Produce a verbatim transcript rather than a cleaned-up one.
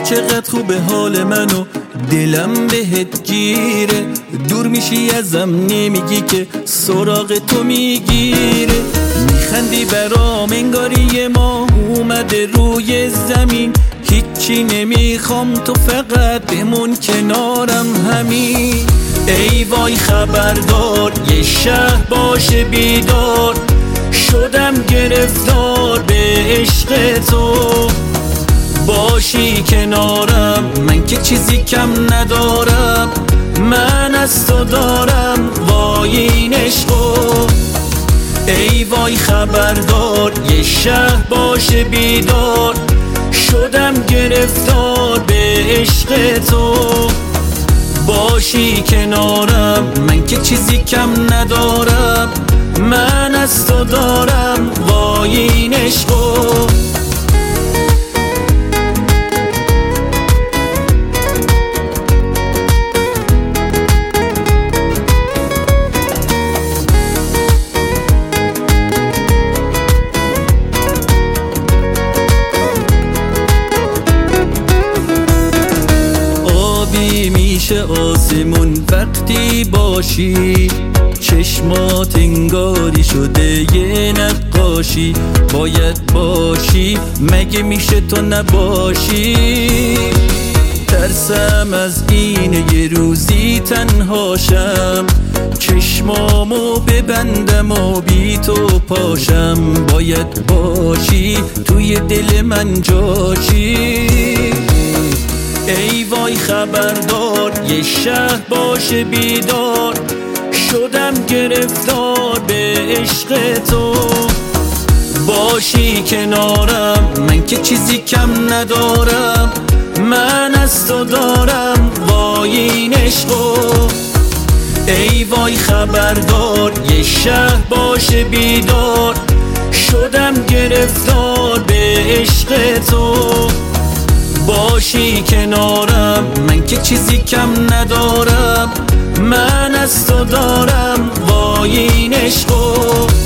چقدر خوبه حال منو دلم بهت گیره، دور میشی ازم نمیگی که سراغ تو میگیره. میخندی برام انگاری یه ماه اومده روی زمین، هیچی نمیخوام تو فقط بمون کنارم همین. ای وای خبردار یه شهر باشه بیدار، شدم گرفتار به عشق تو. باشی کنارم من که چیزی کم ندارم، من از تو دارم وای این عشقو. ای وای خبردار یه شهر باشه بیدار، شدم گرفتار به عشق تو. باشی کنارم من که چیزی کم ندارم، من از تو دارم وای این عشقو. میشه آسمون وقتی باشی، چشمات انگاری شده یه نقاشی. باید باشی مگه میشه تو نباشی؟ ترسم از اینه یه روزی تنهاشم، چشمامو ببندم و بی تو پاشم. باید باشی توی دل من جاشی. ای وای خبردار یه شهر باشه بیدار، شدم گرفتار به عشق تو. باشی کنارم من که چیزی کم ندارم، من از تو دارم وای این عشقو. ای وای خبردار یه شهر باشه بیدار، شدم گرفتار به عشق تو. باشی کنارم من که چیزی کم ندارم، من از تو دارم وای این عشقو.